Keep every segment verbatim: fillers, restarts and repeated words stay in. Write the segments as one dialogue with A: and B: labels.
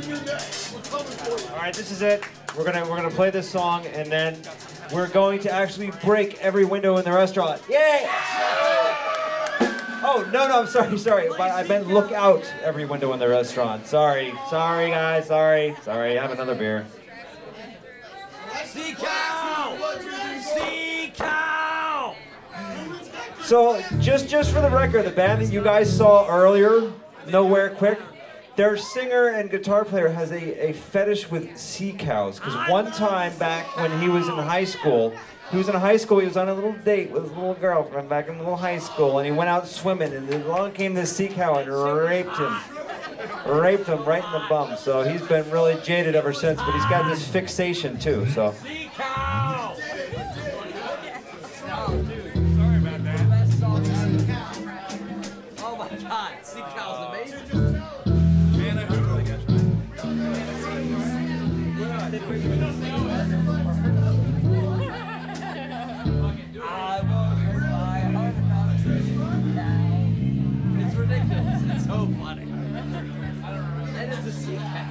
A: All right, this is it. We're gonna we're gonna play this song, and then we're going to actually break every window in the restaurant. Yay! Oh no no I'm sorry sorry. But I meant look out every window in the restaurant. Sorry sorry guys sorry sorry. Have another beer.
B: Sea cow! Sea cow!
A: So just just for the record, the band that you guys saw earlier, Nowhere Quick, their singer and guitar player has a, a fetish with sea cows. Because one time back when he was in high school, he was in high school, he was on a little date with his little girlfriend back in little high school, and he went out swimming, and along came this sea cow and raped him. Raped him right in the bum. So he's been really jaded ever since, but he's got this fixation too, so.
B: Sea cow!
C: Oh my God, sea cow's amazing.
B: Man, I hope I got
C: I won't hurt my heart about a cow. It's ridiculous. It's so funny. And it's a sea cow.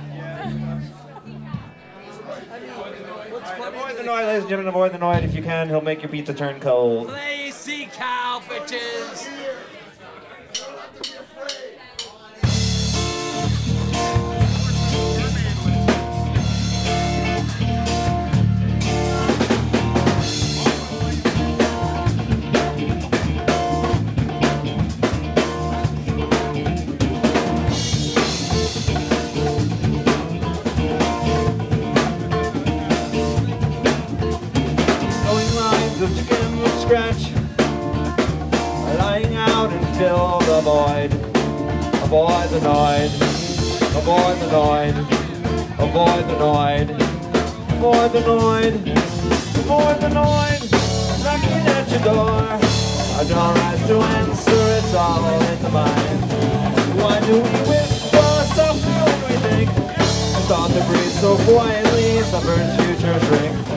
A: Avoid the noise, ladies and gentlemen, avoid the noise if you can. He'll make your pizza turn cold.
C: Play sea cow, bitches.
A: Scratch, lying out and fill the void. Avoid the noid, avoid the noid, avoid the noid, avoid the noid, avoid the noid, knocking at your door. I don't rise to answer, it's all in the mind. Why do we whisper softly when we think? I thought to breathe so quietly, summer's future shrink.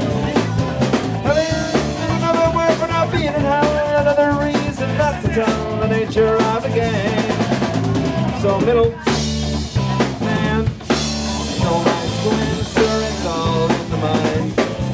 A: Being in hell, another reason not to tell the nature of a game. So middle man, no right to answer, it's all in the mind.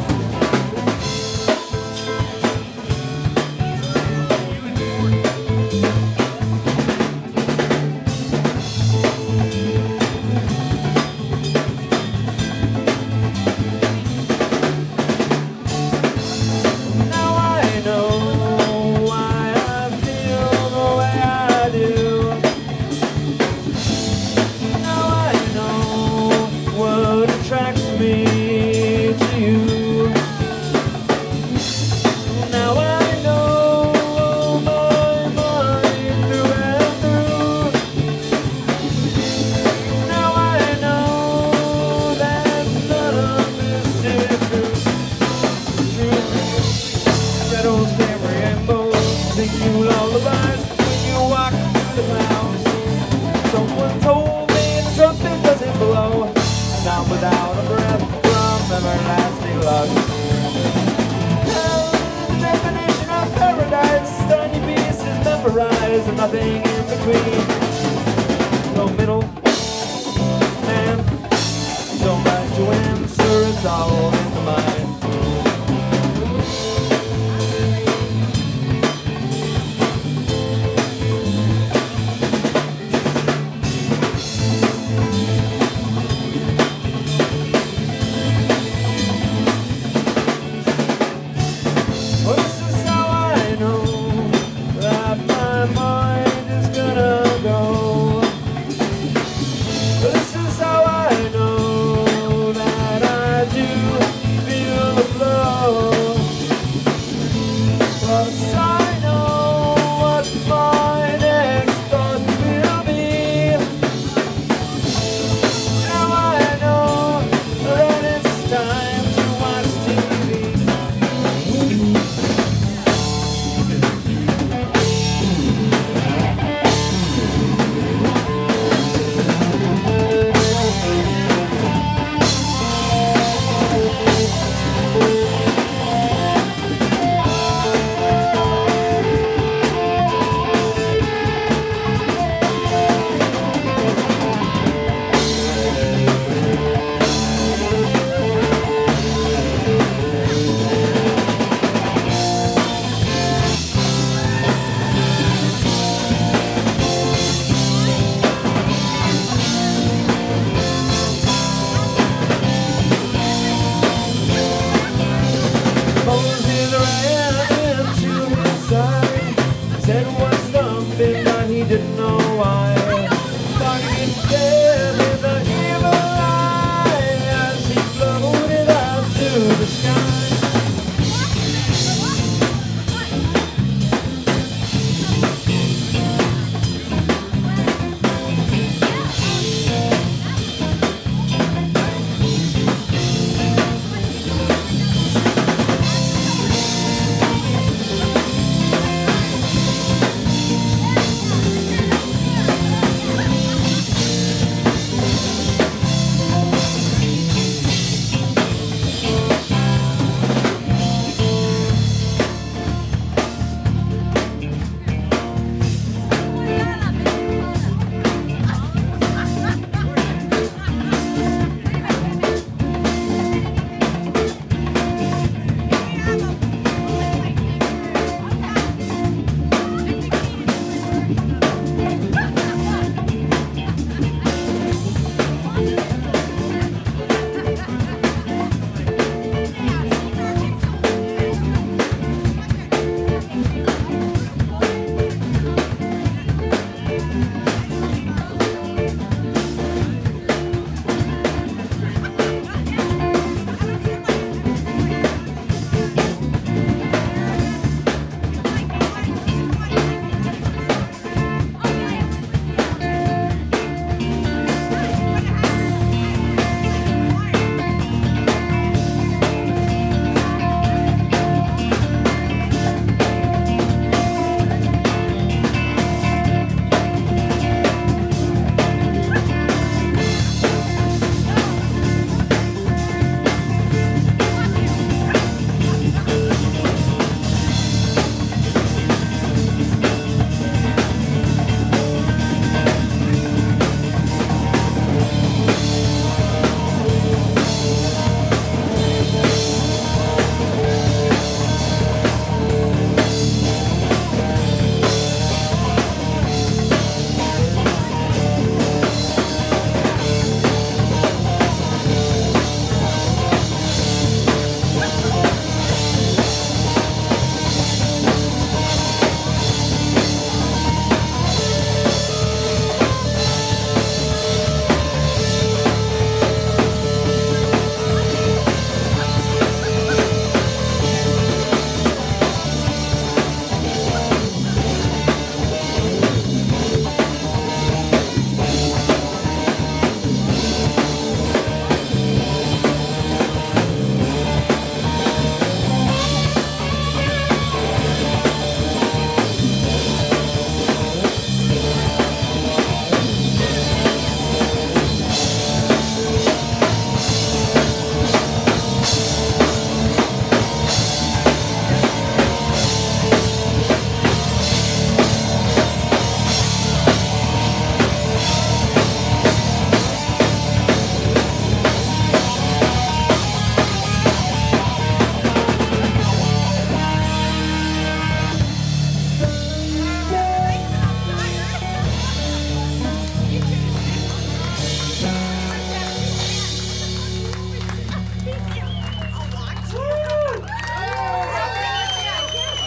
A: And nothing in between. No middle man, no right to answer, it's all in the mind. Well, this is how I know that my mind is gonna go. This is how I know that I do feel the flow. Plus I know what my next thought will be. Now I know that it's time to watch T V.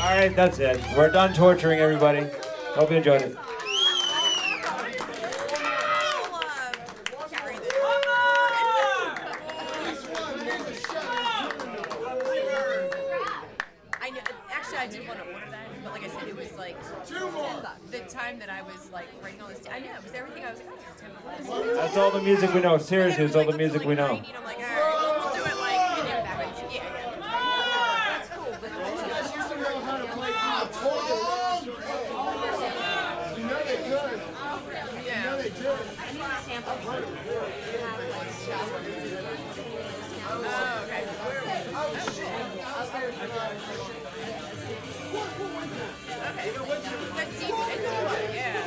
A: All right, that's it. We're done torturing everybody. Hope you enjoyed it.
D: I know, actually, I did want to order that, but like I said, it was like the time that I was like writing all this. I knew it was everything. I was like, oh, this is ten minutes.
A: That's all the music we know. Seriously, it's all the music we know.
D: I'm like, all right, we'll do it like in backwards. Yeah, yeah. That's cool. But
E: You know they could.
D: yeah.
E: You know they do.
D: I need a sample. Oh, okay. Okay. That's seafood. It's seafood. Yeah.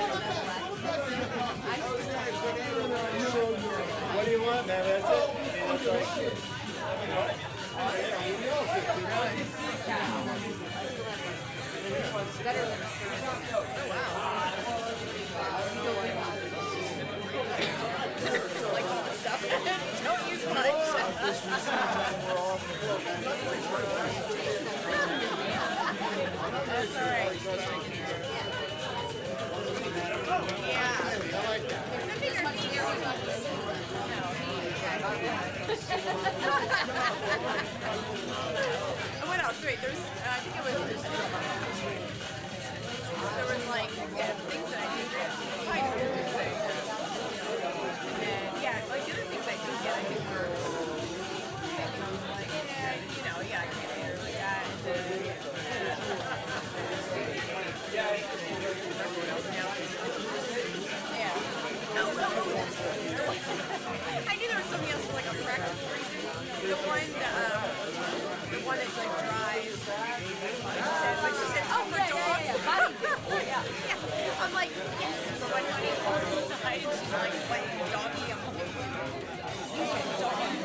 A: What do you want, man? That's it.
D: Oh wow. Like all the stuff. Don't use That's all right. Yeah. What else? Wait, there's, uh, I think it was, there was like yeah, things that I did get. Kind of weird thing. And then, yeah, like the other things I did get, I think were things I was like, yeah, you know, yeah, I can't do it like that. And then, yeah. Oh, no, I knew there was something else for like a practical reason. The one, um, the one that like dries. Like she said, like she said, oh, for dogs. Yeah, yeah. I'm like, yes, for when honey goes inside and she's like, what, doggy? I'm like,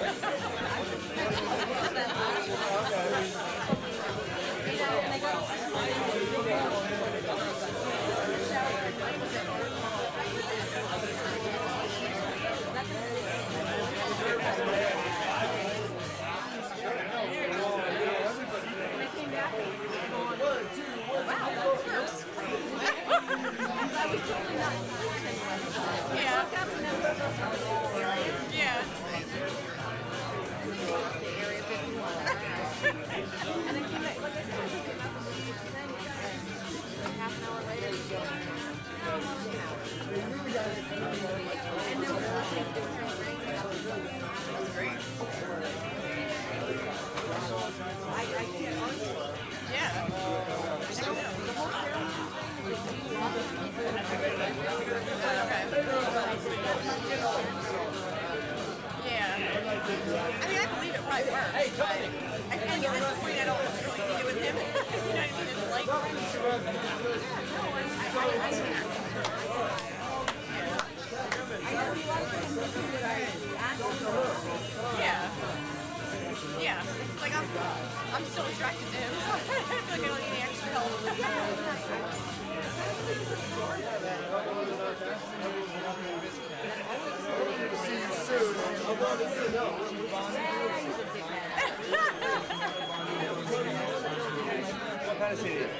D: yeah. Yeah. And then came back, like I said, half an hour later, and there was nothing That's great. I, I can't honestly. Yeah. I don't know. The whole yeah. I mean, I believe it probably works. Hey, Tony. I think at this point, I don't really need it with him. You know what I mean? It's like, yeah. Yeah. It's like I'm, I'm still attracted to him, so I feel like I don't need any extra help.
E: See you soon. I want to know.
A: What kind of C D?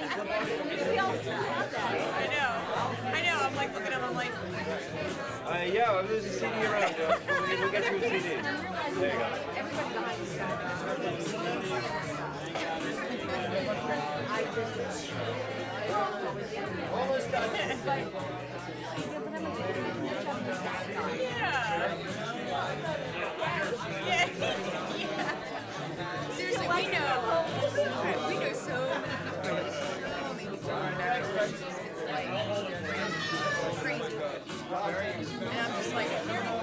D: I know. I know. I'm like looking at him, I'm like,
A: Uh, yeah, well, there's a C D around. Uh, we'll, we'll get you a C D. There you go.
E: Almost got it.
D: yeah. Yeah. Yeah. Seriously, we know. We know so many people. It's like crazy. And I'm just like,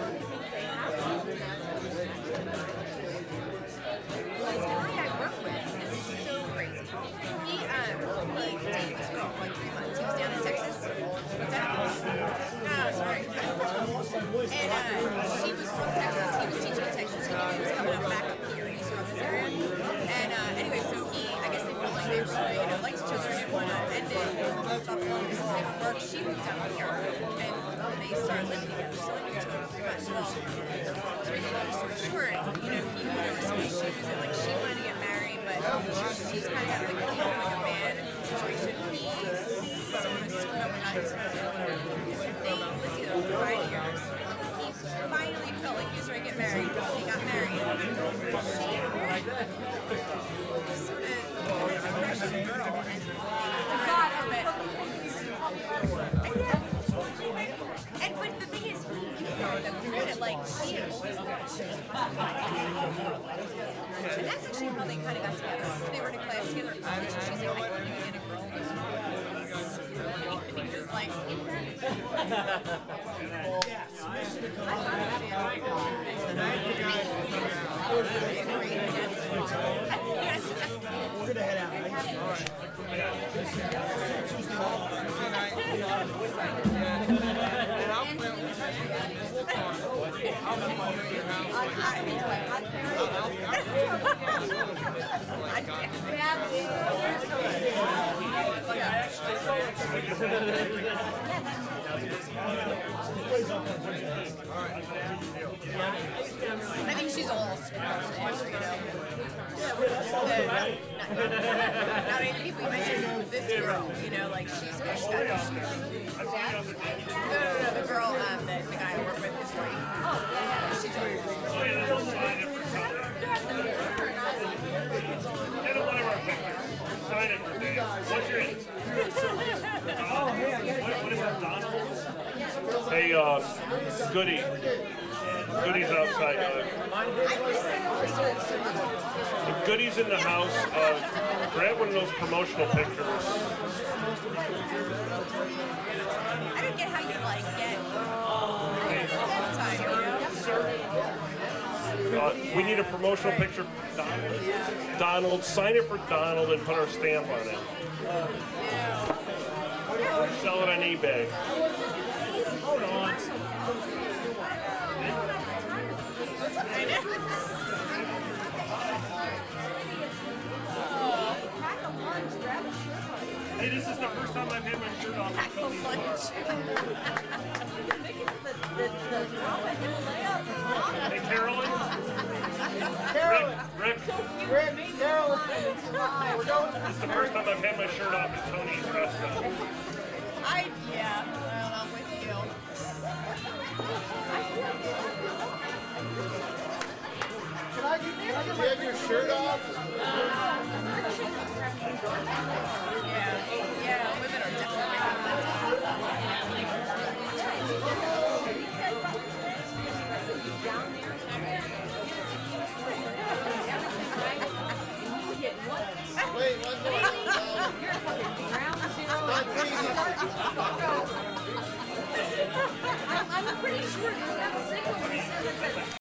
D: this guy I work with is so crazy. He, um, he dated this girl for like three months. He was down in Texas. What's that? No, sorry. And uh, she was from Texas. He was teaching in Texas. He knew he was coming up back up here. He's from this area. And uh, anyway, so he, I guess they felt like they really, you know, liked each other and didn't want to end it. Stop long distance. They would work. She moved down here. And they started living together. So they knew each other pretty much. Well, to make a long story short, you know, he moved over some issues and like she wanted to get married, but but she's kind of got like, like a man situation. He's someone who's screwed up and not expected or whatever. They lived together for five years. He finally felt like he was ready to get married. They got married. She married this uh, Russian girl, and God of it. And but the thing is, he ignored them through it. Like she had always thought she was and that's actually how they kind of got together. They were in a class together at college, and she's like, I want to get a girl. And he was like,
F: We're gonna head out. All right.
D: I think she's a little squishy, you know. Not, not any people you mentioned, this girl, you know, like she's got no, no, no, the girl, um, the, the guy I work with, his wife. Oh, yeah, she's
G: They don't want to work pictures. Sign it for Dave. What's your name? Oh, hey, I got it. What is that, Donald? Hey, uh, Goody. Goody's outside. Uh, the Goody's in the house. Uh, grab one of those promotional pictures.
D: I don't get how you like get that time, you know?
G: Uh, we need a promotional picture for Donald. Donald, sign it for Donald and put our stamp on it. Sell it on eBay. Hold on. Hey, this is the first time I've had my shirt off. Hey, Carolyn.
E: Carolyn.
G: Rick. Rick.
E: Rick, Carolyn. Hi, we're going.
G: This is the first time I've had my shirt off at Tony's restaurant.
D: I, yeah, well, I'm with you.
E: Can I, can I get my your shirt off?
D: Yeah, yeah, women are
E: Wait, one more.
D: I'm pretty sure you're not single when you said